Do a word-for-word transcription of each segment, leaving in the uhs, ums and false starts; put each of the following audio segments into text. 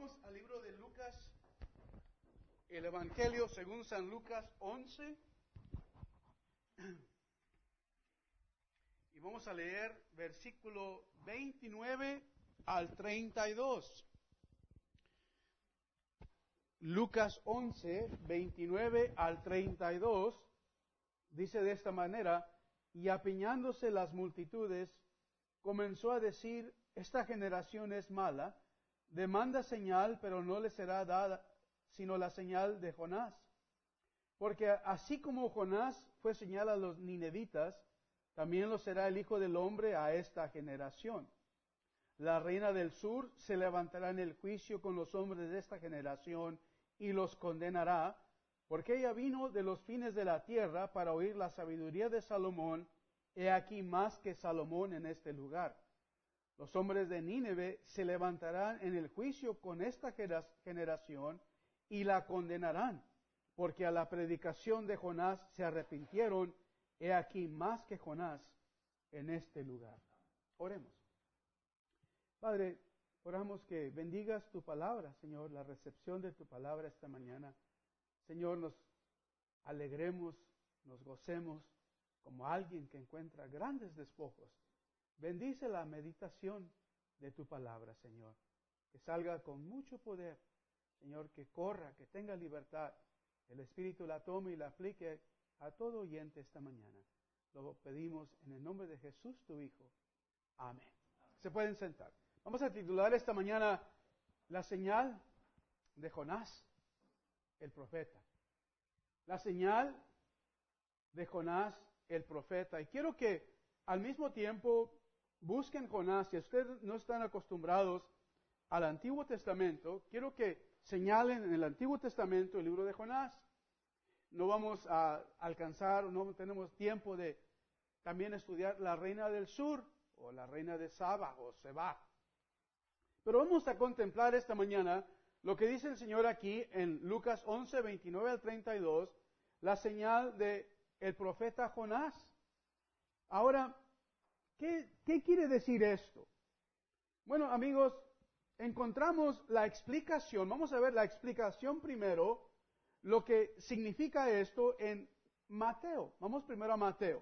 Vamos al libro de Lucas, el Evangelio según San Lucas once. Y vamos a leer versículo veintinueve al treinta y dos. Lucas once, veintinueve al treinta y dos, dice de esta manera: y apiñándose las multitudes, comenzó a decir: esta generación es mala, demanda señal, pero no le será dada sino la señal de Jonás. Porque así como Jonás fue señal a los ninevitas, también lo será el Hijo del Hombre a esta generación. La reina del sur se levantará en el juicio con los hombres de esta generación y los condenará, porque ella vino de los fines de la tierra para oír la sabiduría de Salomón. He aquí más que Salomón en este lugar. Los hombres de Nínive se levantarán en el juicio con esta generación y la condenarán, porque a la predicación de Jonás se arrepintieron. He aquí más que Jonás en este lugar. Oremos. Padre, oramos que bendigas tu palabra, Señor, la recepción de tu palabra esta mañana. Señor, nos alegremos, nos gocemos como alguien que encuentra grandes despojos. Bendice la meditación de tu palabra, Señor, que salga con mucho poder, Señor, que corra, que tenga libertad. El Espíritu la tome y la aplique a todo oyente esta mañana. Lo pedimos en el nombre de Jesús, tu Hijo. Amén. Se pueden sentar. Vamos a titular esta mañana: la señal de Jonás, el profeta. La señal de Jonás, el profeta. Y quiero que al mismo tiempo busquen Jonás. Si ustedes no están acostumbrados al Antiguo Testamento, quiero que señalen en el Antiguo Testamento el libro de Jonás. No vamos a alcanzar, no tenemos tiempo de también estudiar la reina del sur, o la reina de Saba, o Seba. Pero vamos a contemplar esta mañana lo que dice el Señor aquí en Lucas once, veintinueve al treinta y dos, la señal de el profeta Jonás. Ahora, ¿qué, qué quiere decir esto? Bueno, amigos, encontramos la explicación. Vamos a ver la explicación primero, lo que significa esto en Mateo. Vamos primero a Mateo.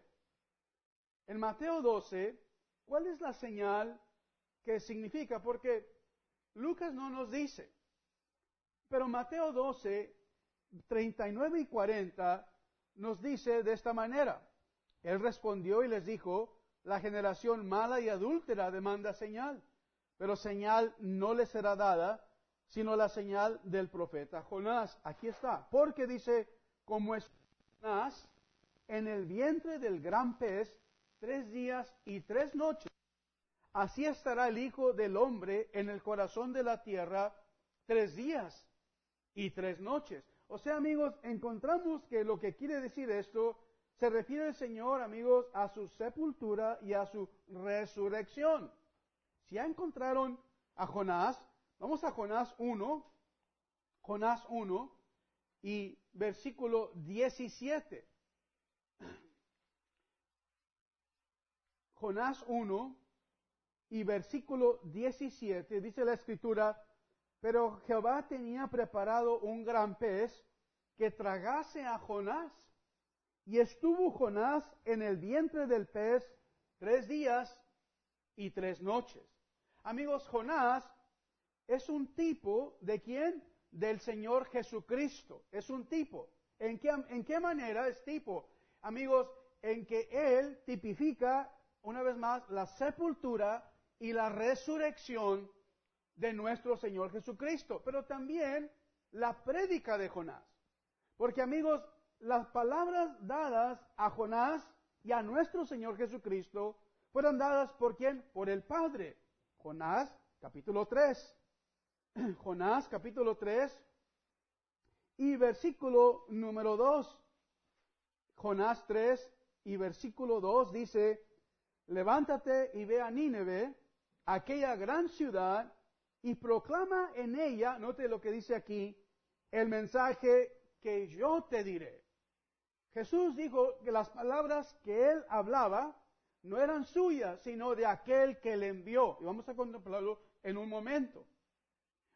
En Mateo doce, ¿cuál es la señal que significa? Porque Lucas no nos dice. Pero Mateo doce, treinta y nueve y cuarenta nos dice de esta manera: Él respondió y les dijo: la generación mala y adúltera demanda señal, pero señal no le será dada, sino la señal del profeta Jonás. Aquí está. Porque dice: como es Jonás en el vientre del gran pez tres días y tres noches, así estará el Hijo del Hombre en el corazón de la tierra tres días y tres noches. O sea, amigos, encontramos que lo que quiere decir esto, se refiere el Señor, amigos, a su sepultura y a su resurrección. Si ya encontraron a Jonás, vamos a Jonás uno, Jonás uno y versículo diecisiete. Jonás uno y versículo diecisiete, dice la Escritura: pero Jehová tenía preparado un gran pez que tragase a Jonás, y estuvo Jonás en el vientre del pez tres días y tres noches. Amigos, Jonás es un tipo ¿de quién? Del Señor Jesucristo. Es un tipo. ¿En qué, en qué manera es tipo? Amigos, en que Él tipifica, una vez más, la sepultura y la resurrección de nuestro Señor Jesucristo. Pero también la prédica de Jonás. Porque, amigos, las palabras dadas a Jonás y a nuestro Señor Jesucristo fueron dadas ¿por quién? Por el Padre. Jonás, capítulo tres. Jonás, capítulo tres y versículo número dos. Jonás tres y versículo dos dice: levántate y ve a Nínive, aquella gran ciudad, y proclama en ella, note lo que dice aquí, el mensaje que yo te diré. Jesús dijo que las palabras que Él hablaba no eran suyas, sino de aquel que le envió. Y vamos a contemplarlo en un momento.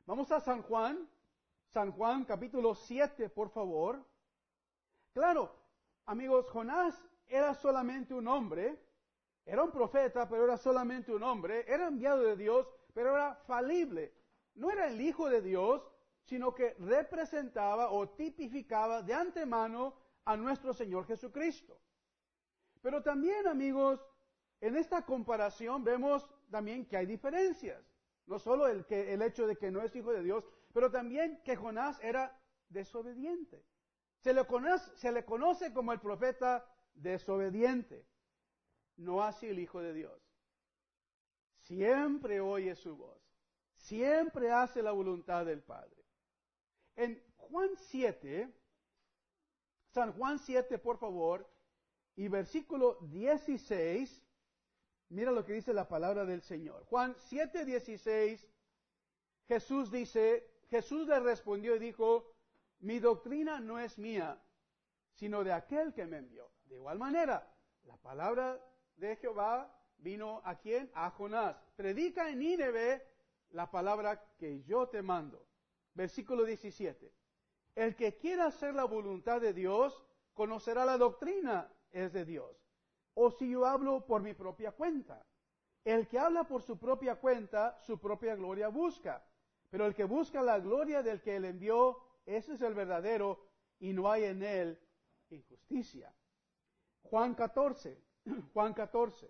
Vamos a San Juan, San Juan capítulo siete, por favor. Claro, amigos, Jonás era solamente un hombre, era un profeta, pero era solamente un hombre, era enviado de Dios, pero era falible. No era el Hijo de Dios, sino que representaba o tipificaba de antemano a nuestro Señor Jesucristo. Pero también, amigos, en esta comparación vemos también que hay diferencias. No solo el, que, el hecho de que no es Hijo de Dios, pero también que Jonás era desobediente. Se le conoce, se le conoce como el profeta desobediente. No así el Hijo de Dios. Siempre oye su voz. Siempre hace la voluntad del Padre. En Juan siete, San Juan siete, por favor, y versículo dieciséis, mira lo que dice la palabra del Señor. Juan siete, dieciséis, Jesús dice, Jesús le respondió y dijo, mi doctrina no es mía, sino de aquel que me envió. De igual manera, la palabra de Jehová vino a quién? A Jonás. Predica en Nínive la palabra que yo te mando. Versículo diecisiete. El que quiera hacer la voluntad de Dios, conocerá la doctrina es de Dios. O si yo hablo por mi propia cuenta. El que habla por su propia cuenta, su propia gloria busca. Pero el que busca la gloria del que le envió, ese es el verdadero, y no hay en él injusticia. Juan catorce. Juan catorce.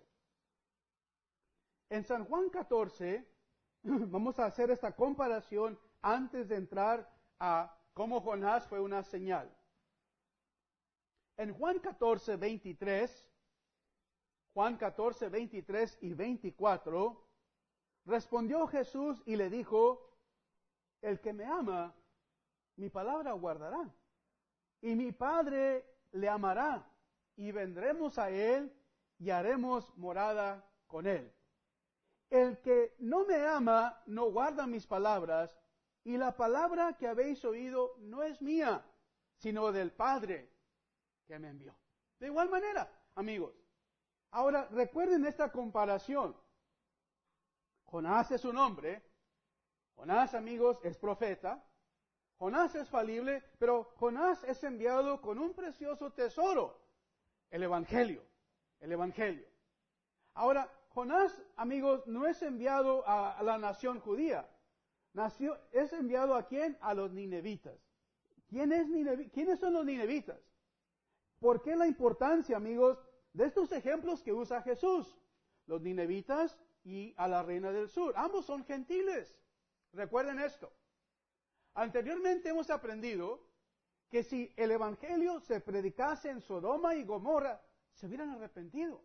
En San Juan catorce, vamos a hacer esta comparación antes de entrar a cómo Jonás fue una señal. En Juan catorce, veintitrés, Juan catorce, veintitrés y veinticuatro, respondió Jesús y le dijo, el que me ama, mi palabra guardará, y mi Padre le amará, y vendremos a él y haremos morada con él. El que no me ama no guarda mis palabras, y la palabra que habéis oído no es mía, sino del Padre que me envió. De igual manera, amigos. Ahora, recuerden esta comparación. Jonás es un hombre, Jonás, amigos, es profeta, Jonás es falible, pero Jonás es enviado con un precioso tesoro, el Evangelio, el Evangelio. Ahora, Jonás, amigos, no es enviado a, a la nación judía, Nació, es enviado a quién? A los ninevitas. ¿Quién es Ninevi- ¿Quiénes son los ninevitas? ¿Por qué la importancia, amigos, de estos ejemplos que usa Jesús? Los ninevitas y a la reina del sur. Ambos son gentiles. Recuerden esto. Anteriormente hemos aprendido que si el Evangelio se predicase en Sodoma y Gomorra, se hubieran arrepentido.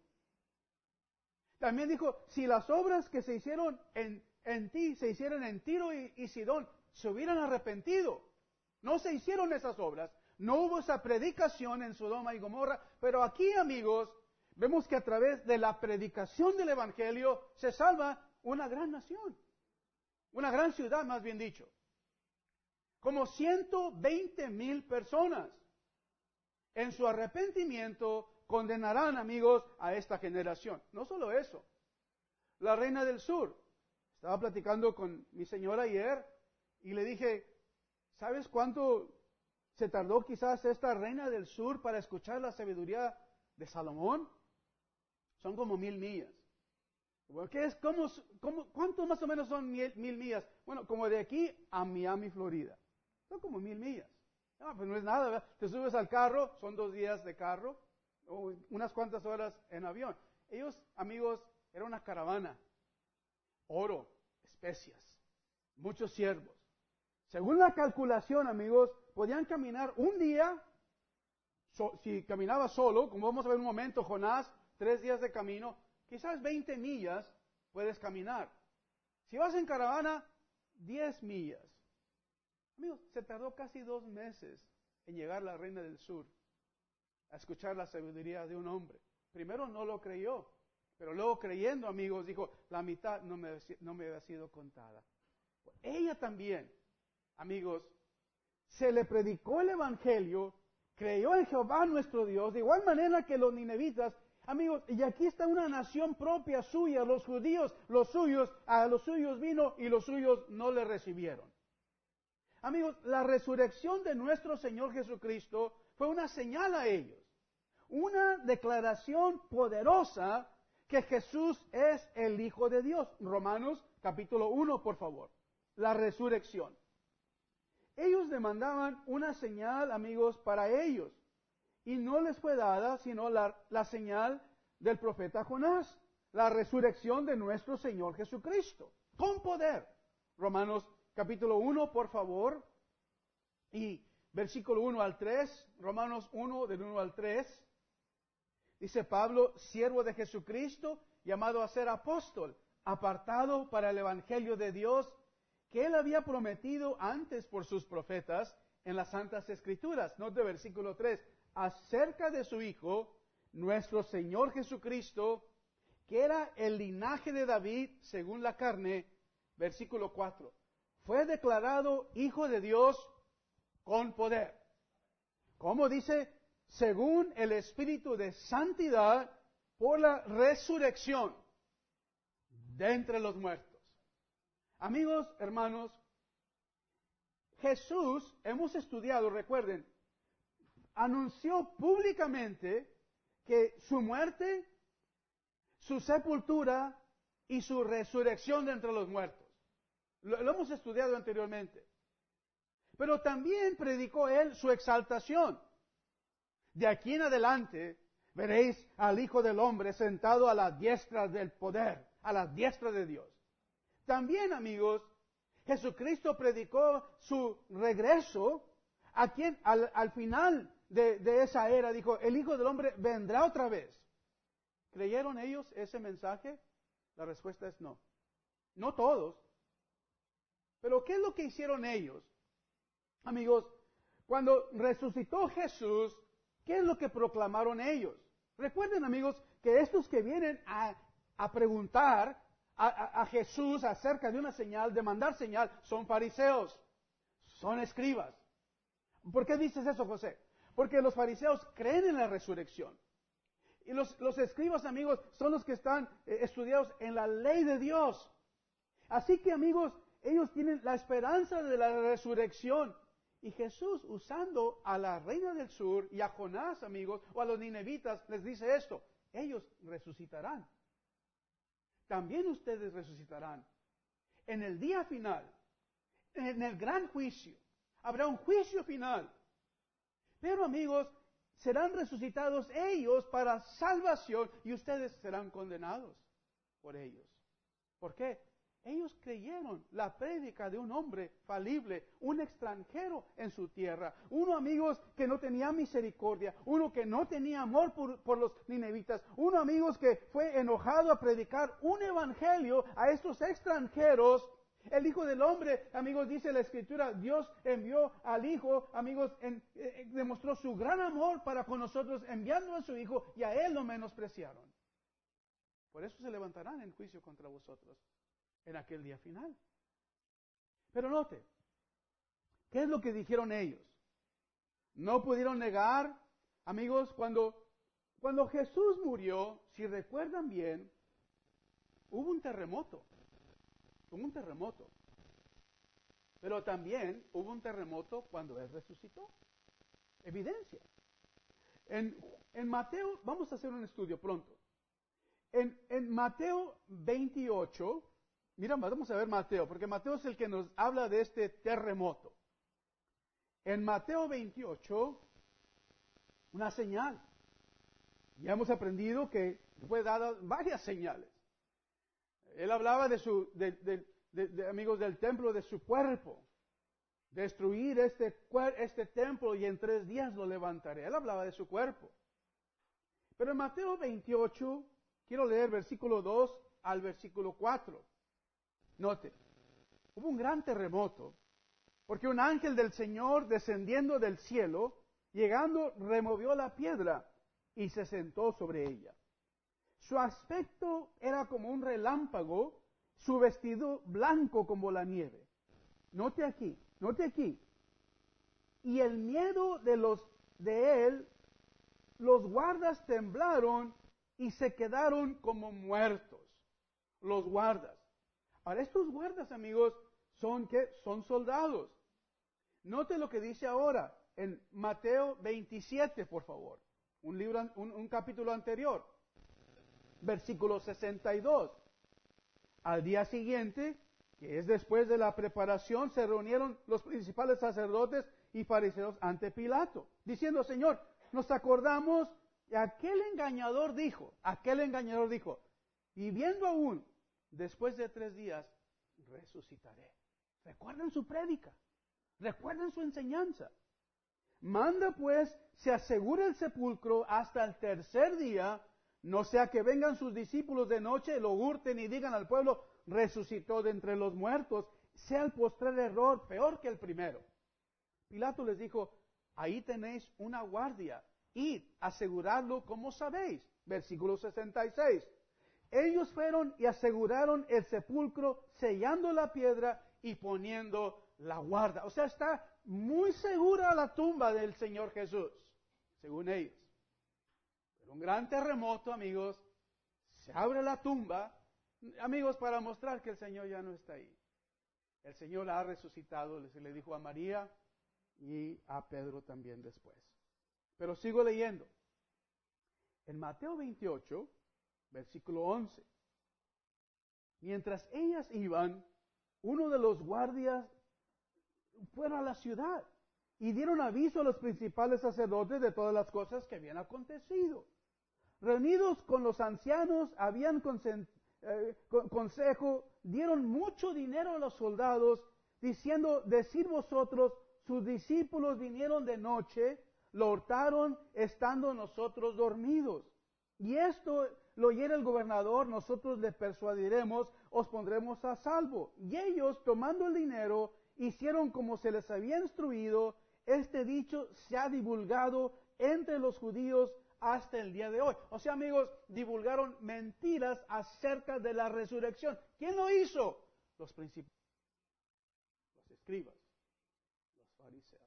También dijo, si las obras que se hicieron en, en ti se hicieron en Tiro y, y Sidón, se hubieran arrepentido. No se hicieron esas obras. No hubo esa predicación en Sodoma y Gomorra, pero aquí, amigos, vemos que a través de la predicación del Evangelio se salva una gran nación, una gran ciudad, más bien dicho. Como ciento veinte mil personas. En su arrepentimiento condenarán, amigos, a esta generación. No solo eso. La reina del sur. Estaba platicando con mi señora ayer y le dije, ¿sabes cuánto se tardó quizás esta reina del sur para escuchar la sabiduría de Salomón? Son como mil millas. ¿Qué es? ¿Cómo, cómo, ¿Cuánto más o menos son mil, mil millas? Bueno, como de aquí a Miami, Florida. Son como mil millas. No, pues no es nada, ¿verdad? Te subes al carro, son dos días de carro, o unas cuantas horas en avión. Ellos, amigos, era una caravana. Oro, especias, muchos siervos. Según la calculación, amigos, podían caminar un día, so, si caminaba solo, como vamos a ver en un momento, Jonás, tres días de camino, quizás veinte millas puedes caminar. Si vas en caravana, diez millas. Amigos, se tardó casi dos meses en llegar la reina del sur a escuchar la sabiduría de un hombre. Primero no lo creyó, pero luego creyendo, amigos, dijo, la mitad no me, no me había sido contada. Ella también, amigos, se le predicó el Evangelio, creyó en Jehová nuestro Dios, de igual manera que los ninevitas, amigos, y aquí está una nación propia suya, los judíos, los suyos, a los suyos vino y los suyos no le recibieron. Amigos, la resurrección de nuestro Señor Jesucristo fue una señal a ellos. Una declaración poderosa que Jesús es el Hijo de Dios. Romanos capítulo uno, por favor. La resurrección. Ellos demandaban una señal, amigos, para ellos. Y no les fue dada sino la, la señal del profeta Jonás. La resurrección de nuestro Señor Jesucristo. Con poder. Romanos capítulo uno, por favor. Y versículo uno al tres. Romanos uno, del uno al tres. Dice Pablo, siervo de Jesucristo, llamado a ser apóstol, apartado para el evangelio de Dios, que él había prometido antes por sus profetas en las Santas Escrituras. Note versículo tres, acerca de su Hijo, nuestro Señor Jesucristo, que era el linaje de David según la carne. Versículo cuatro, fue declarado Hijo de Dios con poder. ¿Cómo dice? Según el Espíritu de santidad por la resurrección de entre los muertos. Amigos, hermanos, Jesús, hemos estudiado, recuerden, anunció públicamente que su muerte, su sepultura y su resurrección de entre los muertos. Lo, lo hemos estudiado anteriormente. Pero también predicó él su exaltación. De aquí en adelante veréis al Hijo del Hombre sentado a la diestra del poder, a la diestra de Dios. También, amigos, Jesucristo predicó su regreso, a quien al, al final de, de esa era dijo, el Hijo del Hombre vendrá otra vez. ¿Creyeron ellos ese mensaje? La respuesta es no. No todos. Pero ¿qué es lo que hicieron ellos? Amigos, cuando resucitó Jesús, ¿qué es lo que proclamaron ellos? Recuerden, amigos, que estos que vienen a, a preguntar a, a, a Jesús acerca de una señal, de mandar señal, son fariseos, son escribas. ¿Por qué dices eso, José? Porque los fariseos creen en la resurrección. Y los, los escribas, amigos, son los que están eh, estudiados en la ley de Dios. Así que, amigos, ellos tienen la esperanza de la resurrección. Y Jesús, usando a la reina del sur y a Jonás, amigos, o a los ninevitas, les dice esto, ellos resucitarán. También ustedes resucitarán. En el día final, en el gran juicio, habrá un juicio final. Pero, amigos, serán resucitados ellos para salvación y ustedes serán condenados por ellos. ¿Por qué? Ellos creyeron la prédica de un hombre falible, un extranjero en su tierra, uno, amigos, que no tenía misericordia, uno que no tenía amor por, por los ninevitas, uno, amigos, que fue enojado a predicar un evangelio a estos extranjeros. El Hijo del Hombre, amigos, dice la Escritura, Dios envió al Hijo, amigos, en, eh, demostró su gran amor para con nosotros, enviando a su Hijo, y a Él lo menospreciaron. Por eso se levantarán en juicio contra vosotros en aquel día final. Pero note, ¿qué es lo que dijeron ellos? No pudieron negar, amigos, cuando, cuando Jesús murió, si recuerdan bien, hubo un terremoto. Hubo un terremoto. Pero también hubo un terremoto cuando Él resucitó. Evidencia. En, en Mateo, vamos a hacer un estudio pronto. En, en Mateo veintiocho, mira, vamos a ver Mateo, porque Mateo es el que nos habla de este terremoto. En Mateo veintiocho, una señal. Ya hemos aprendido que fue dada varias señales. Él hablaba de su, de, de, de, de, amigos, del templo de su cuerpo. Destruir este, este templo y en tres días lo levantaré. Él hablaba de su cuerpo. Pero en Mateo veintiocho, quiero leer versículo dos al versículo cuatro. Note, hubo un gran terremoto, porque un ángel del Señor descendiendo del cielo, llegando, removió la piedra y se sentó sobre ella. Su aspecto era como un relámpago, su vestido blanco como la nieve. Note aquí, note aquí. Y el miedo de los de él, los guardas temblaron y se quedaron como muertos. Los guardas. Ahora, estos guardas, amigos, son ¿qué? Son soldados. Note lo que dice ahora en Mateo veintisiete, por favor. Un, libro, un, un capítulo anterior. Versículo sesenta y dos. Al día siguiente, que es después de la preparación, se reunieron los principales sacerdotes y fariseos ante Pilato, diciendo: Señor, nos acordamos que aquel engañador dijo, aquel engañador dijo, viviendo aún, después de tres días, resucitaré. Recuerden su prédica, recuerden su enseñanza. Manda pues, se asegure el sepulcro hasta el tercer día, no sea que vengan sus discípulos de noche, lo hurten y digan al pueblo: resucitó de entre los muertos, sea el postrer error peor que el primero. Pilato les dijo: ahí tenéis una guardia, id, aseguradlo como sabéis. Versículo sesenta y seis. Ellos fueron y aseguraron el sepulcro, sellando la piedra y poniendo la guarda. O sea, está muy segura la tumba del Señor Jesús, según ellos. Pero un gran terremoto, amigos, se abre la tumba, amigos, para mostrar que el Señor ya no está ahí. El Señor ha resucitado, se le dijo a María y a Pedro también después. Pero sigo leyendo. En Mateo veintiocho, versículo once. Mientras ellas iban, uno de los guardias fueron a la ciudad y dieron aviso a los principales sacerdotes de todas las cosas que habían acontecido. Reunidos con los ancianos, habían consen- eh, con- consejo, dieron mucho dinero a los soldados, diciendo: decid vosotros, sus discípulos vinieron de noche, lo hurtaron estando nosotros dormidos. Y esto lo oyera el gobernador, nosotros le persuadiremos, os pondremos a salvo. Y ellos, tomando el dinero, hicieron como se les había instruido. Este dicho se ha divulgado entre los judíos hasta el día de hoy. O sea, amigos, divulgaron mentiras acerca de la resurrección. ¿Quién lo hizo? Los principales, los escribas, los fariseos.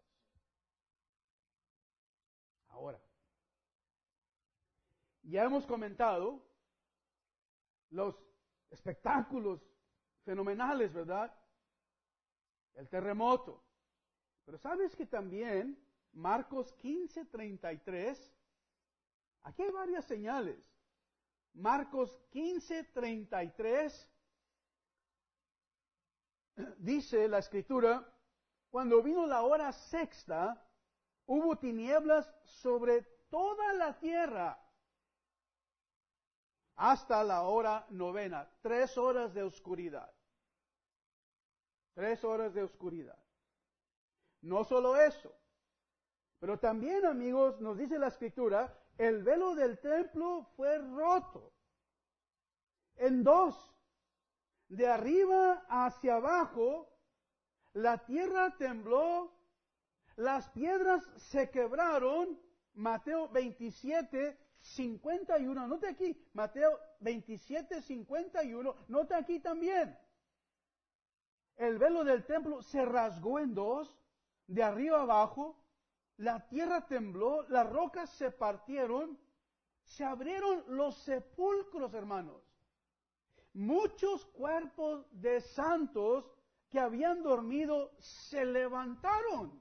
Ahora, ya hemos comentado los espectáculos fenomenales, ¿verdad? El terremoto. Pero ¿sabes que también Marcos quince, treinta y tres, aquí hay varias señales. Marcos quince, treinta y tres, dice la Escritura: cuando vino la hora sexta, hubo tinieblas sobre toda la tierra hasta la hora novena, tres horas de oscuridad. Tres horas de oscuridad. No solo eso, pero también, amigos, nos dice la Escritura, el velo del templo fue roto en dos, de arriba hacia abajo. La tierra tembló, las piedras se quebraron. Mateo veintisiete, cincuenta y uno. Note aquí, Mateo veintisiete, cincuenta y uno. Note aquí también. El velo del templo se rasgó en dos, de arriba abajo. La tierra tembló, las rocas se partieron, se abrieron los sepulcros, hermanos. Muchos cuerpos de santos que habían dormido se levantaron.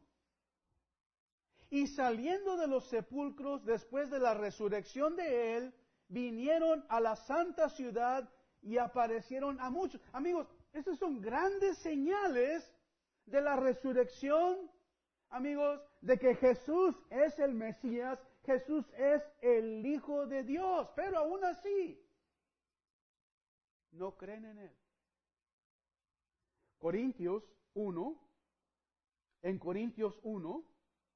Y saliendo de los sepulcros después de la resurrección de Él, vinieron a la santa ciudad y aparecieron a muchos. Amigos, estas son grandes señales de la resurrección, amigos, de que Jesús es el Mesías, Jesús es el Hijo de Dios, pero aún así no creen en Él. Corintios uno, en Corintios uno,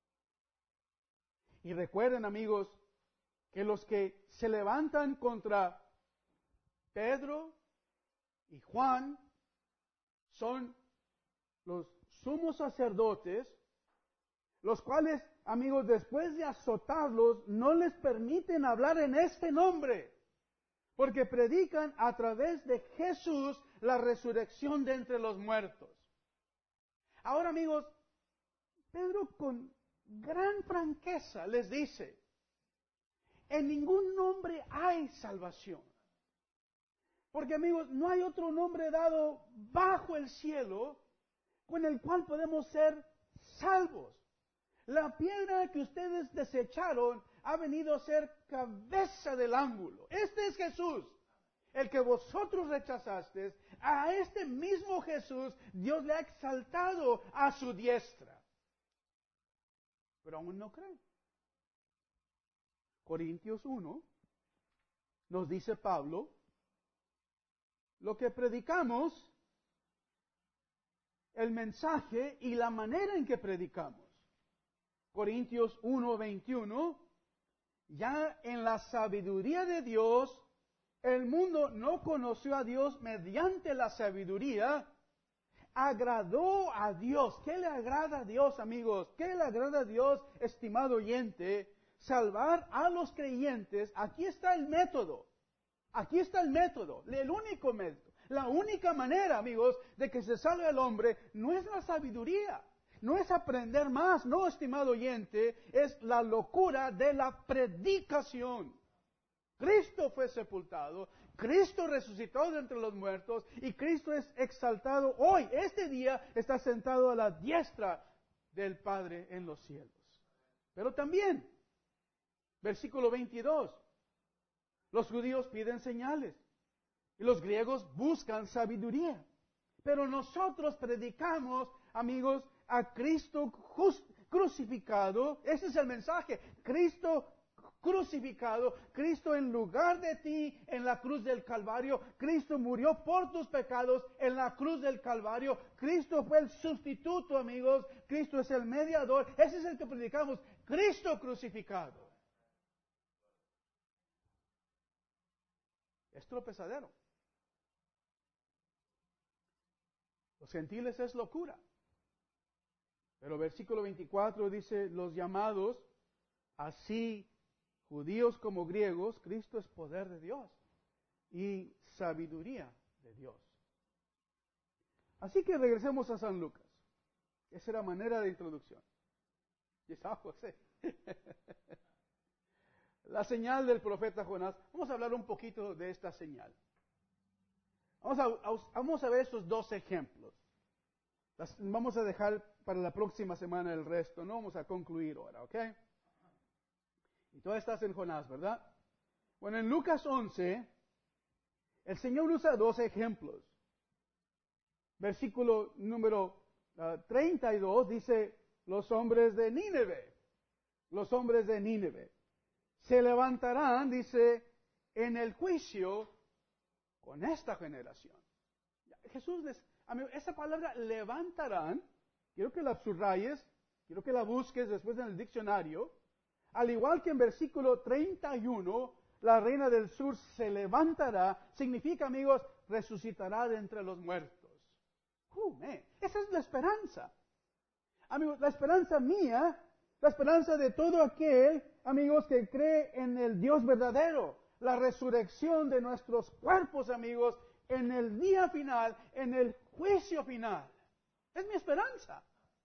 y recuerden, amigos, que los que se levantan contra Pedro y Juan son los sumos sacerdotes, los cuales, amigos, después de azotarlos, no les permiten hablar en este nombre, porque predican a través de Jesús la resurrección de entre los muertos. Ahora, amigos, Pedro con gran franqueza les dice: en ningún nombre hay salvación. Porque, amigos, no hay otro nombre dado bajo el cielo con el cual podemos ser salvos. La piedra que ustedes desecharon ha venido a ser cabeza del ángulo. Este es Jesús, el que vosotros rechazasteis. A este mismo Jesús Dios le ha exaltado a su diestra. Pero aún no creen. Corintios uno nos dice Pablo, lo que predicamos, el mensaje y la manera en que predicamos. Corintios uno veintiuno, ya en la sabiduría de Dios, el mundo no conoció a Dios mediante la sabiduría, agradó a Dios. ¿Qué le agrada a Dios, amigos? ¿Qué le agrada a Dios, estimado oyente? Salvar a los creyentes. Aquí está el método. Aquí está el método, el único método. La única manera, amigos, de que se salve el hombre no es la sabiduría. No es aprender más, no, estimado oyente, es la locura de la predicación. Cristo fue sepultado, Cristo resucitó de entre los muertos y Cristo es exaltado hoy. Este día está sentado a la diestra del Padre en los cielos. Pero también, versículo veintidós, los judíos piden señales y los griegos buscan sabiduría. Pero nosotros predicamos, amigos, a Cristo crucificado. Ese es el mensaje. Cristo crucificado, Cristo en lugar de ti en la cruz del Calvario. Cristo murió por tus pecados en la cruz del Calvario. Cristo fue el sustituto, amigos. Cristo es el mediador. Ese es el que predicamos. Cristo crucificado. Es tropezadero. Los gentiles es locura. Pero versículo veinticuatro dice, los llamados, así judíos como griegos, Cristo es poder de Dios y sabiduría de Dios. Así que regresemos a San Lucas. Esa era manera de introducción. Y está José. La señal del profeta Jonás. Vamos a hablar un poquito de esta señal. Vamos a, vamos a ver estos dos ejemplos. Las, vamos a dejar para la próxima semana el resto. No vamos a concluir ahora, ¿ok? Y tú estás en Jonás, ¿verdad? Bueno, en Lucas once, el Señor usa dos ejemplos. Versículo número uh, treinta y dos dice, los hombres de Nínive, los hombres de Nínive, se levantarán, dice, en el juicio con esta generación. Jesús les, amigo, esa palabra levantarán, quiero que la subrayes, quiero que la busques después en el diccionario. Al igual que en versículo treinta y uno, la reina del sur se levantará, significa, amigos, resucitará de entre los muertos. Uh, man, esa es la esperanza. Amigos, la esperanza mía, la esperanza de todo aquel, amigos, que cree en el Dios verdadero, la resurrección de nuestros cuerpos, amigos, en el día final, en el juicio final. Es mi esperanza.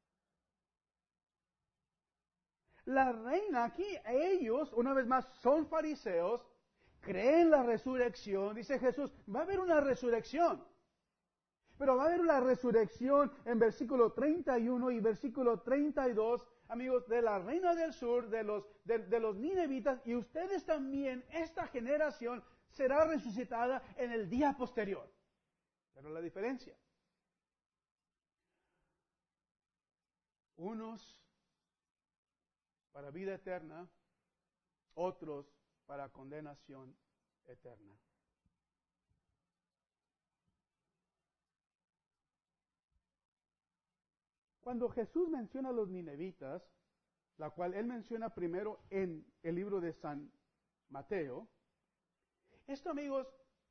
La reina aquí, ellos, una vez más, son fariseos, creen la resurrección, dice Jesús, va a haber una resurrección. Pero va a haber una resurrección en versículo treinta y uno y versículo treinta y dos, amigos, de la reina del sur, de los, de, de los ninevitas, y ustedes también, esta generación, será resucitada en el día posterior. Pero la diferencia, unos para vida eterna, otros para condenación eterna. Cuando Jesús menciona a los ninevitas, la cual él menciona primero en el libro de San Mateo, esto, amigos,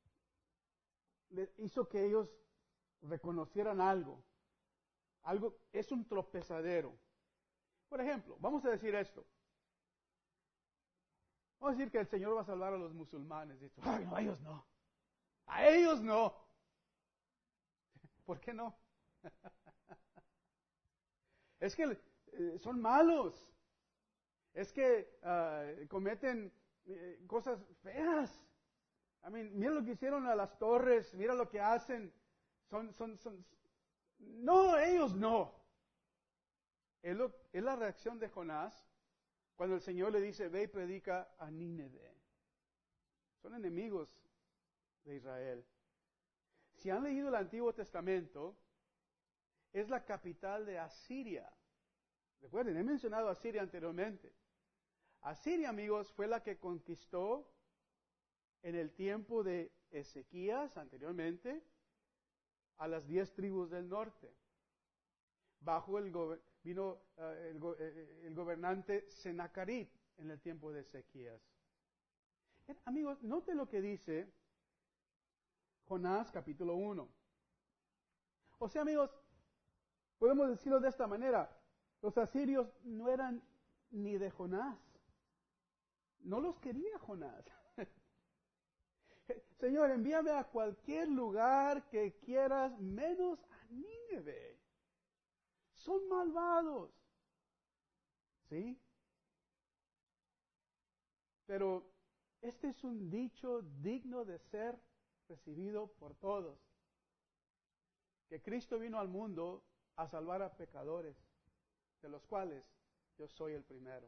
hizo que ellos reconocieran algo. Algo es un tropezadero. Por ejemplo, vamos a decir esto. Vamos a decir que el Señor va a salvar a los musulmanes. Y esto, ay, no, a ellos no. A ellos no. ¿Por qué no? Es que eh, son malos. Es que uh, cometen eh, cosas feas. I mean, mira lo que hicieron a las torres. Mira lo que hacen. Son, son, son. No, ellos no. Es, lo, es la reacción de Jonás cuando el Señor le dice, ve y predica a Nínive. Son enemigos de Israel. Si han leído el Antiguo Testamento, es la capital de Asiria. Recuerden, he mencionado a Asiria anteriormente. Asiria, amigos, fue la que conquistó en el tiempo de Ezequías, anteriormente, a las diez tribus del norte. Bajo el, go vino uh, el, go el gobernante Senacarib en el tiempo de Ezequías. Eh, amigos, note lo que dice Jonás capítulo uno. O sea, amigos, podemos decirlo de esta manera, los asirios no eran ni de Jonás. No los quería Jonás. Señor, envíame a cualquier lugar que quieras, menos a Nínive. Son malvados. ¿Sí? Pero este es un dicho digno de ser recibido por todos. Que Cristo vino al mundo a salvar a pecadores, de los cuales yo soy el primero.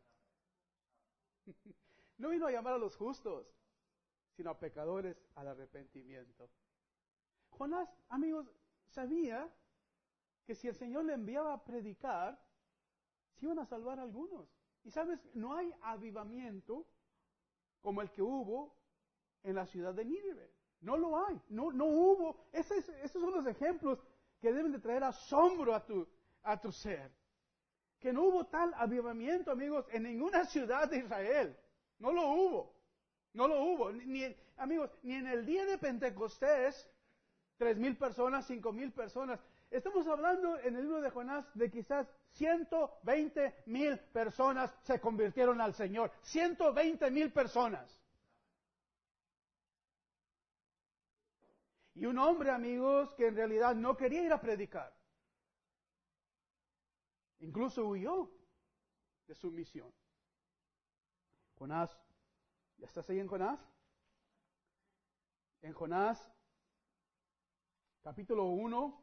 No vino a llamar a los justos, sino a pecadores al arrepentimiento. Jonás, amigos, sabía que si el Señor le enviaba a predicar, se iban a salvar algunos. Y sabes, no hay avivamiento como el que hubo en la ciudad de Nínive. No lo hay, no, no hubo. Esos, esos son los ejemplos que deben de traer asombro a tu, a tu ser. Que no hubo tal avivamiento, amigos, en ninguna ciudad de Israel. No lo hubo. No lo hubo. Ni, ni, amigos, ni en el día de Pentecostés, tres mil personas, cinco mil personas. Estamos hablando en el libro de Jonás de quizás ciento veinte mil personas se convirtieron al Señor. ciento veinte mil personas. Y un hombre, amigos, que en realidad no quería ir a predicar. Incluso huyó de su misión. Jonás, ¿ya estás ahí en Jonás? En Jonás, capítulo uno,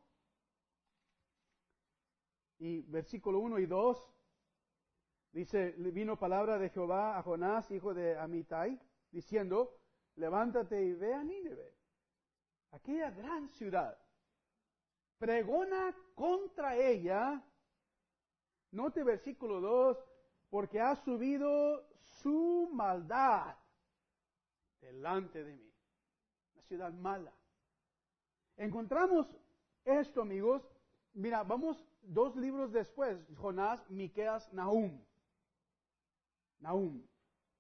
y versículo uno y dos, dice, vino palabra de Jehová a Jonás, hijo de Amitai, diciendo, levántate y ve a Nínive, aquella gran ciudad, pregona contra ella. Note versículo dos, porque ha subido su maldad delante de mí. Una ciudad mala. Encontramos esto, amigos. Mira, vamos dos libros después, Jonás, Miqueas, Nahum. Nahum.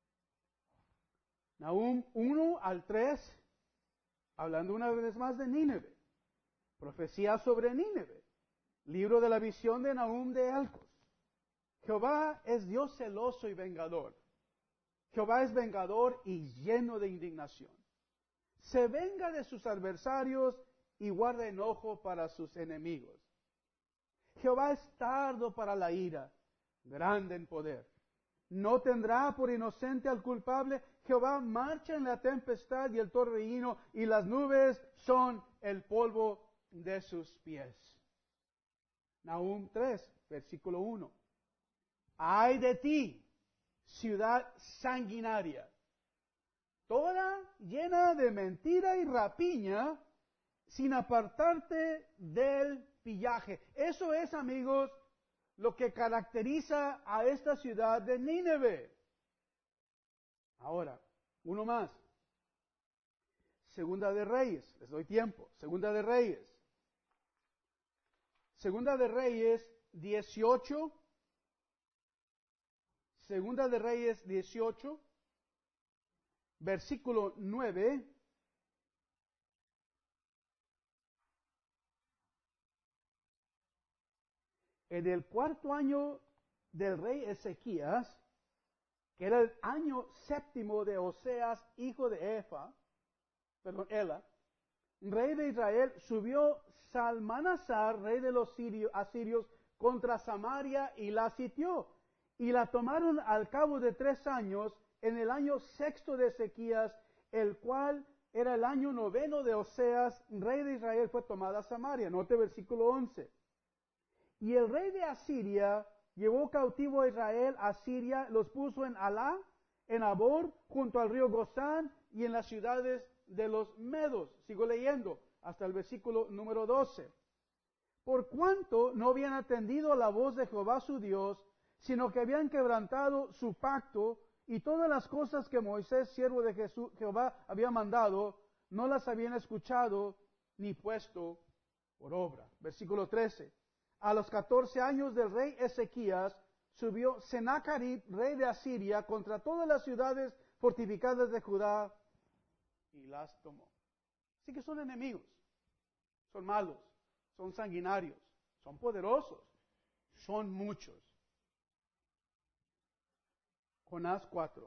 Nahum uno al tres, hablando una vez más de Nínive. Profecía sobre Nínive. Libro de la visión de Nahum de Elcos. Jehová es Dios celoso y vengador. Jehová es vengador y lleno de indignación. Se venga de sus adversarios y guarda enojo para sus enemigos. Jehová es tardo para la ira, grande en poder. No tendrá por inocente al culpable. Jehová marcha en la tempestad y el torbellino, y las nubes son el polvo de sus pies. Nahum tres, versículo uno. Ay de ti, ciudad sanguinaria, toda llena de mentira y rapiña, sin apartarte del pillaje. Eso es, amigos, lo que caracteriza a esta ciudad de Nínive. Ahora, uno más. Segunda de Reyes, les doy tiempo. Segunda de Reyes. Segunda de Reyes dieciocho. Segunda de Reyes dieciocho, versículo nueve. En el cuarto año del rey Ezequías, que era el año séptimo de Oseas, hijo de Efa, perdón, Ela, rey de Israel, subió Salmanasar, rey de los asirios, contra Samaria y la sitió. Y la tomaron al cabo de tres años, en el año sexto de Ezequías, el cual era el año noveno de Oseas, rey de Israel, fue tomada Samaria. Note versículo once. Y el rey de Asiria llevó cautivo a Israel a Siria, los puso en Alá, en Abor, junto al río Gozán y en las ciudades de los Medos. Sigo leyendo hasta el versículo número doce. Por cuanto no habían atendido a la voz de Jehová su Dios, sino que habían quebrantado su pacto y todas las cosas que Moisés, siervo de Jesús, Jehová, había mandado, no las habían escuchado ni puesto por obra. Versículo trece. A los catorce años del rey Ezequías, subió Sennacherib, rey de Asiria, contra todas las ciudades fortificadas de Judá y las tomó. Así que son enemigos, son malos, son sanguinarios, son poderosos, son muchos. Jonás cuatro.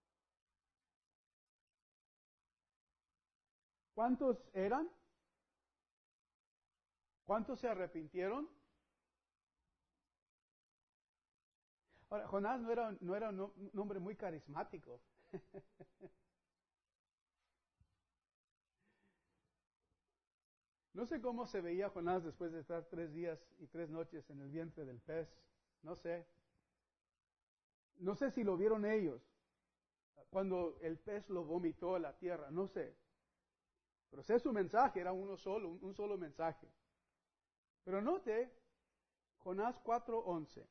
¿Cuántos eran? ¿Cuántos se arrepintieron? Ahora, Jonás no era, no era un hombre muy carismático. No sé cómo se veía Jonás después de estar tres días y tres noches en el vientre del pez. No sé. No sé si lo vieron ellos cuando el pez lo vomitó a la tierra. No sé. Pero sé su mensaje, era uno solo, un, un solo mensaje. Pero note Jonás cuatro once.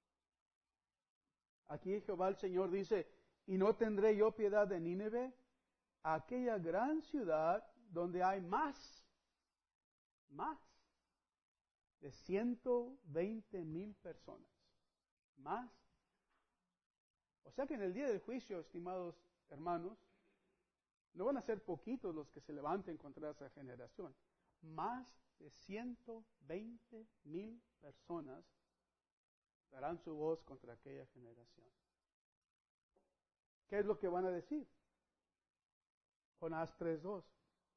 Aquí Jehová el Señor dice, y no tendré yo piedad de Nínive, aquella gran ciudad donde hay más, más de ciento veinte mil personas. Más. O sea que en el día del juicio, estimados hermanos, no van a ser poquitos los que se levanten contra esa generación. Más de ciento veinte mil personas darán su voz contra aquella generación. ¿Qué es lo que van a decir? Jonás tres dos.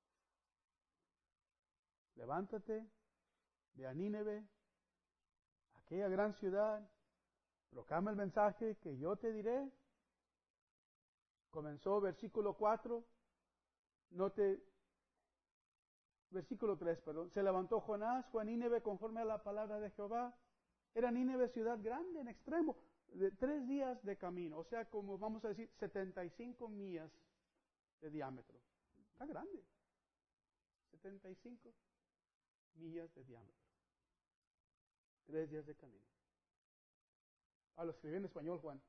Levántate, ve a Nínive, aquella gran ciudad, proclama el mensaje que yo te diré. Comenzó versículo cuatro, note, versículo tres, perdón. Se levantó Jonás, fue a Nínive conforme a la palabra de Jehová. Era Nínive ciudad grande en extremo, de tres días de camino, o sea, como vamos a decir, setenta y cinco millas de diámetro. Está grande. setenta y cinco millas de diámetro. Tres días de camino. Ah, lo escribí en español, Juan.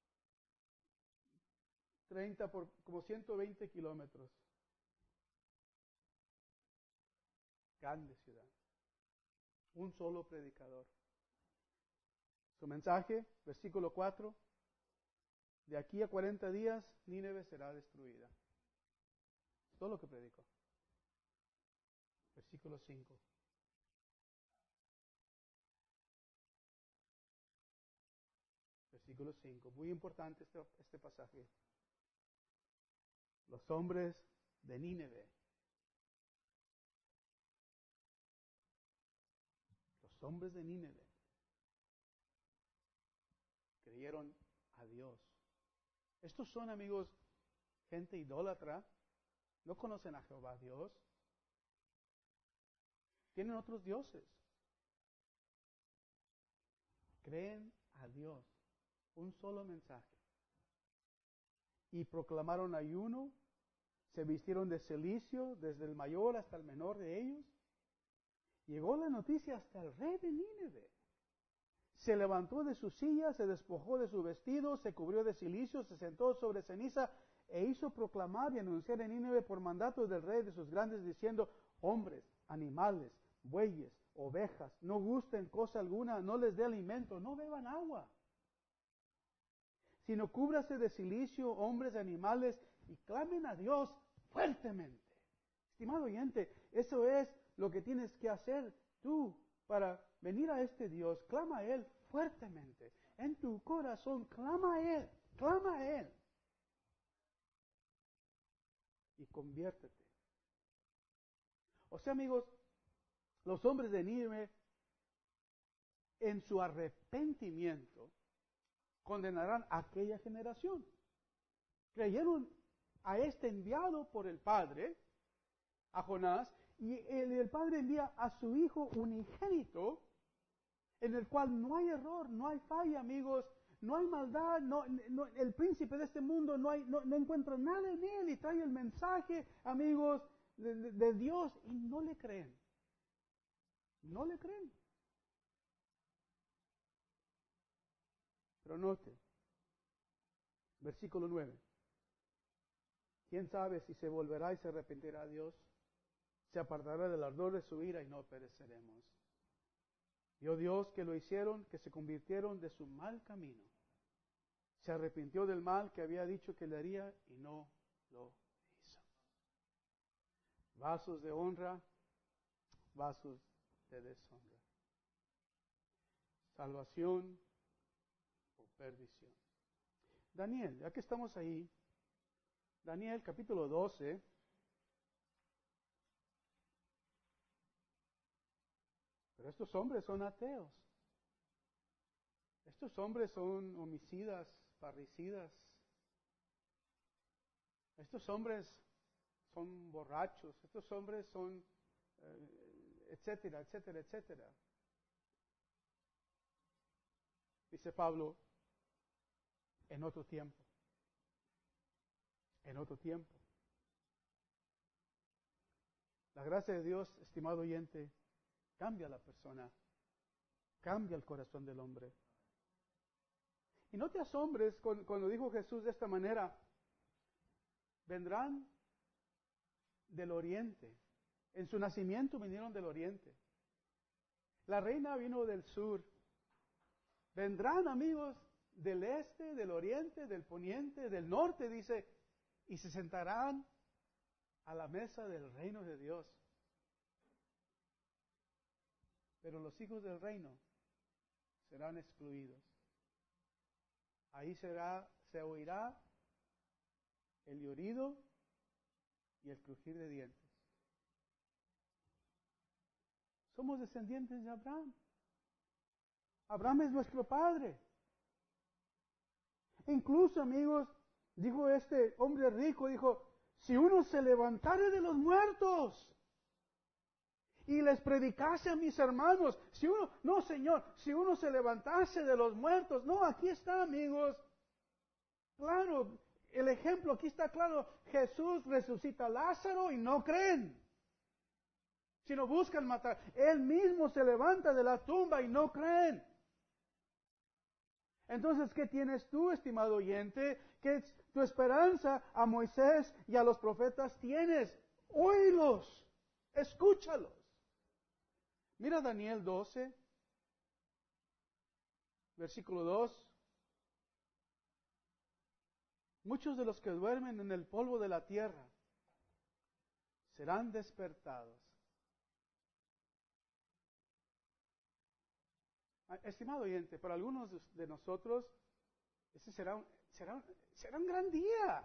treinta por, como ciento veinte kilómetros. Grande ciudad. Un solo predicador. Su mensaje, versículo cuatro, de aquí a cuarenta días, Nínive será destruida. Todo lo que predicó. Versículo cinco. Versículo cinco. Muy importante este, este pasaje. Los hombres de Nínive. Los hombres de Nínive creyeron a Dios. Estos son, amigos, gente idólatra. No conocen a Jehová Dios. Tienen otros dioses. Creen a Dios. Un solo mensaje. Y proclamaron ayuno. Se vistieron de cilicio, desde el mayor hasta el menor de ellos. Llegó la noticia hasta el rey de Nínive. Se levantó de su silla, se despojó de su vestido, se cubrió de cilicio, se sentó sobre ceniza e hizo proclamar y anunciar en Nínive por mandato del rey de sus grandes, diciendo, hombres, animales, bueyes, ovejas, no gusten cosa alguna, no les dé alimento, no beban agua, sino cúbrase de cilicio, hombres, animales, y clamen a Dios fuertemente. Estimado oyente, eso es lo que tienes que hacer tú para venir a este Dios. Clama a Él fuertemente. En tu corazón, clama a Él, clama a Él. Y conviértete. O sea, amigos, los hombres de Nínive, en su arrepentimiento, condenarán a aquella generación. Creyeron a este enviado por el Padre, a Jonás, y el, el Padre envía a su Hijo unigénito, en el cual no hay error, no hay falla, amigos, no hay maldad, no, no, el príncipe de este mundo no, hay, no, no encuentra nada en él y trae el mensaje, amigos, de, de, de Dios y no le creen. No le creen. Pero note, versículo nueve. ¿Quién sabe si se volverá y se arrepentirá a Dios? Se apartará del ardor de su ira y no pereceremos. Vio Dios que lo hicieron, que se convirtieron de su mal camino. Se arrepintió del mal que había dicho que le haría y no lo hizo. Vasos de honra, vasos de deshonra. Salvación o perdición. Daniel, ya que estamos ahí, Daniel capítulo doce. Pero estos hombres son ateos. Estos hombres son homicidas, parricidas. Estos hombres son borrachos. Estos hombres son, eh, etcétera, etcétera, etcétera. Dice Pablo, en otro tiempo. En otro tiempo. La gracia de Dios, estimado oyente, cambia a la persona. Cambia el corazón del hombre. Y no te asombres cuando dijo Jesús de esta manera, vendrán del oriente. En su nacimiento vinieron del oriente. La reina vino del sur. Vendrán, amigos, del este, del oriente, del poniente, del norte, dice, y se sentarán a la mesa del reino de Dios. Pero los hijos del reino serán excluidos. Ahí será, se oirá el llorido y el crujir de dientes. Somos descendientes de Abraham. Abraham es nuestro padre. Incluso, amigos, dijo este hombre rico, dijo, si uno se levantare de los muertos y les predicase a mis hermanos, si uno, no Señor, si uno se levantase de los muertos, no, aquí está, amigos, claro, el ejemplo aquí está claro, Jesús resucita a Lázaro y no creen, sino buscan matar, Él mismo se levanta de la tumba y no creen. Entonces, ¿qué tienes tú, estimado oyente? ¿Qué tu esperanza a Moisés y a los profetas tienes? Óilos, escúchalos. Mira Daniel doce, versículo dos. Muchos de los que duermen en el polvo de la tierra serán despertados. Estimado oyente, para algunos de nosotros, ese será un, será, un, será un gran día.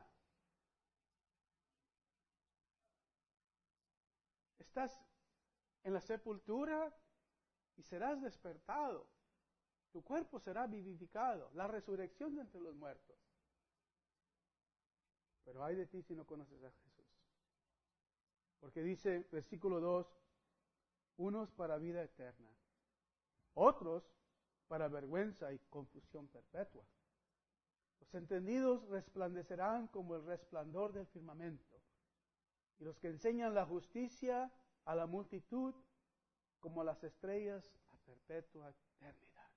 Estás en la sepultura y serás despertado. Tu cuerpo será vivificado, la resurrección de entre los muertos. Pero ay de ti si no conoces a Jesús. Porque dice, versículo dos, unos para vida eterna, otros para vergüenza y confusión perpetua. Los entendidos resplandecerán como el resplandor del firmamento, y los que enseñan la justicia a la multitud como las estrellas a perpetua eternidad.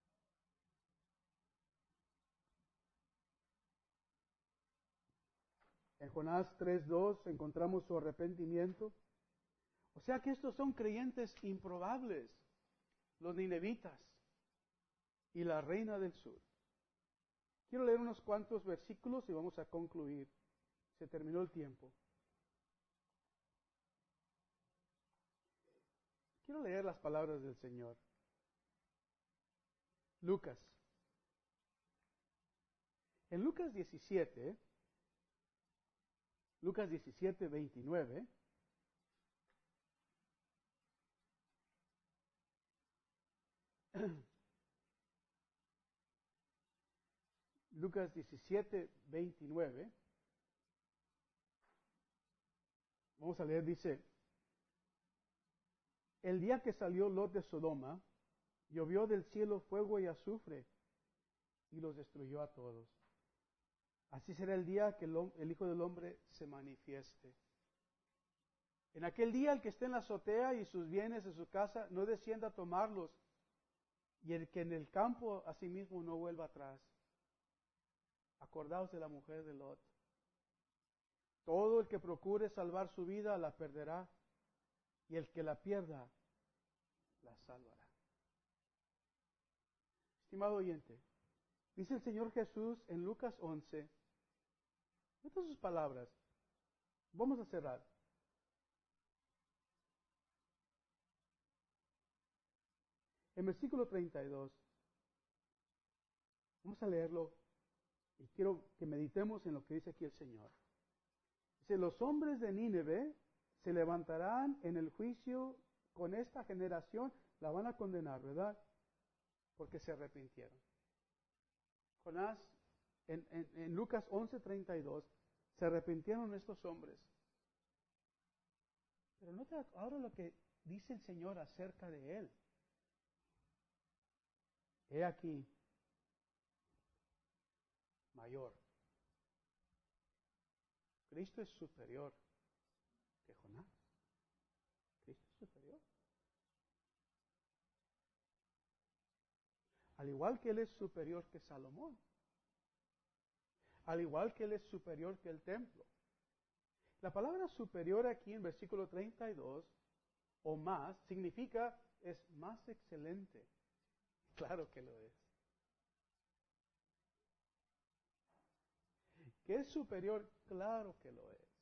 En Jonás tres dos encontramos su arrepentimiento. O sea que estos son creyentes improbables, los ninevitas y la reina del sur. Quiero leer unos cuantos versículos y vamos a concluir. Se terminó el tiempo. Quiero leer las palabras del Señor. Lucas. En Lucas diecisiete, Lucas diecisiete, veintinueve, Lucas diecisiete, veintinueve, vamos a leer, dice, el día que salió Lot de Sodoma, Llovió del cielo fuego y azufre y los destruyó a todos. Así será el día que el, el Hijo del Hombre se manifieste. En aquel día el que esté en la azotea y sus bienes en su casa no descienda a tomarlos, y el que en el campo asimismo no vuelva atrás. Acordaos de la mujer de Lot. Todo el que procure salvar su vida la perderá, y el que la pierda la salvará. Estimado oyente, dice el Señor Jesús en Lucas once, estas sus palabras. Vamos a cerrar. En versículo treinta y dos, vamos a leerlo y quiero que meditemos en lo que dice aquí el Señor. Dice, los hombres de Nínive se levantarán en el juicio con esta generación, la van a condenar, ¿verdad? Porque se arrepintieron. Jonás, en, en, en Lucas once treinta y dos, se arrepintieron estos hombres. Pero nota ahora lo que dice el Señor acerca de él. He aquí, mayor. Cristo es superior que Jonás. Cristo es superior. Al igual que Él es superior que Salomón. Al igual que Él es superior que el templo. La palabra superior aquí en versículo treinta y dos, o más, significa es más excelente. Claro que lo es. ¿Que es superior? Claro que lo es.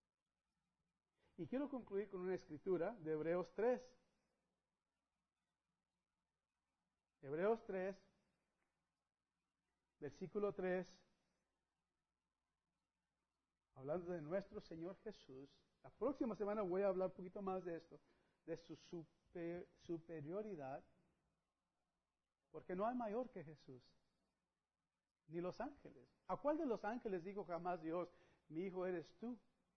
Y quiero concluir con una escritura de Hebreos tres. Hebreos tres, versículo tres, hablando de nuestro Señor Jesús. La próxima semana voy a hablar un poquito más de esto, de su super, superioridad, porque no hay mayor que Jesús, ni los ángeles. ¿A cuál de los ángeles dijo jamás Dios, mi hijo eres tú?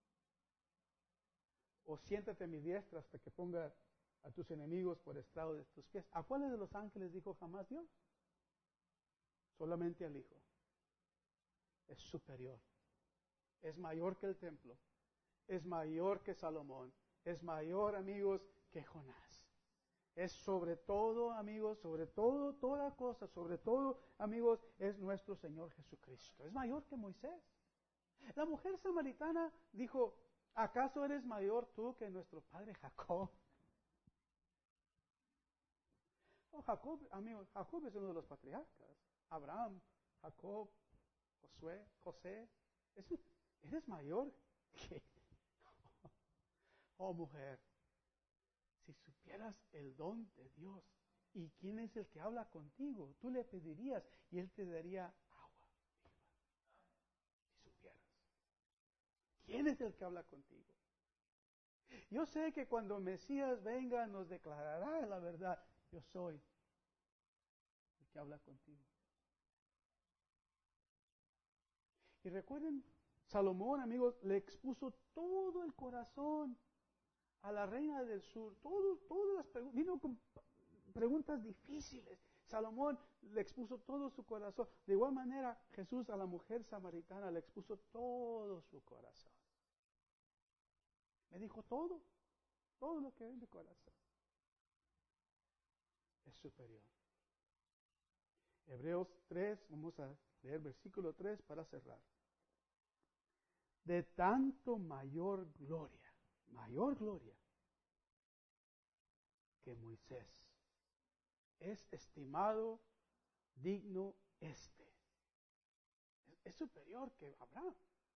O siéntate a mi diestra hasta que ponga a tus enemigos por estrado de tus pies. ¿A cuáles de los ángeles dijo jamás Dios? Solamente al Hijo. Es superior. Es mayor que el templo. Es mayor que Salomón. Es mayor, amigos, que Jonás. Es sobre todo, amigos, sobre todo, toda cosa, sobre todo, amigos, es nuestro Señor Jesucristo. Es mayor que Moisés. La mujer samaritana dijo, ¿acaso eres mayor tú que nuestro padre Jacob? Oh, Jacob, amigos, Jacob es uno de los patriarcas. Abraham, Jacob, Josué, José. Es, eres mayor que... Oh, mujer, si supieras el don de Dios y quién es el que habla contigo, tú le pedirías y él te daría agua viva. Si supieras. ¿Quién es el que habla contigo? Yo sé que cuando Mesías venga nos declarará la verdad. Yo soy el que habla contigo. Y recuerden, Salomón, amigos, le expuso todo el corazón a la reina del sur. Todo, todas las preguntas, vino con preguntas difíciles. Salomón le expuso todo su corazón. De igual manera, Jesús a la mujer samaritana le expuso todo su corazón. Me dijo todo, todo lo que hay en mi corazón. Es superior. Hebreos tres, vamos a leer versículo tres para cerrar. De tanto mayor gloria, mayor gloria, que Moisés es estimado digno este. Es, es superior que Abraham.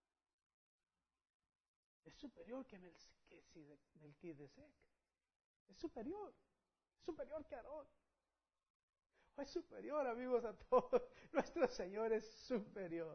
Es superior que Melquisedec. Es superior. Es superior que Aarón. Es superior, amigos, a todos. Nuestro Señor es superior.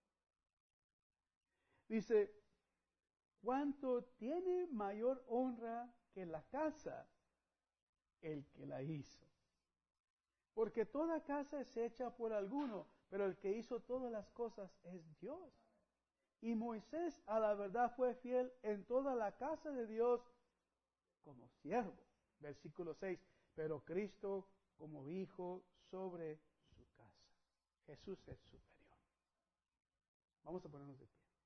Dice, ¿cuánto tiene mayor honra que la casa el que la hizo? Porque toda casa es hecha por alguno, pero el que hizo todas las cosas es Dios. Y Moisés a la verdad fue fiel en toda la casa de Dios como siervo. Versículo seis, pero Cristo como hijo sobre su casa. Jesús es superior. Vamos a ponernos de pie.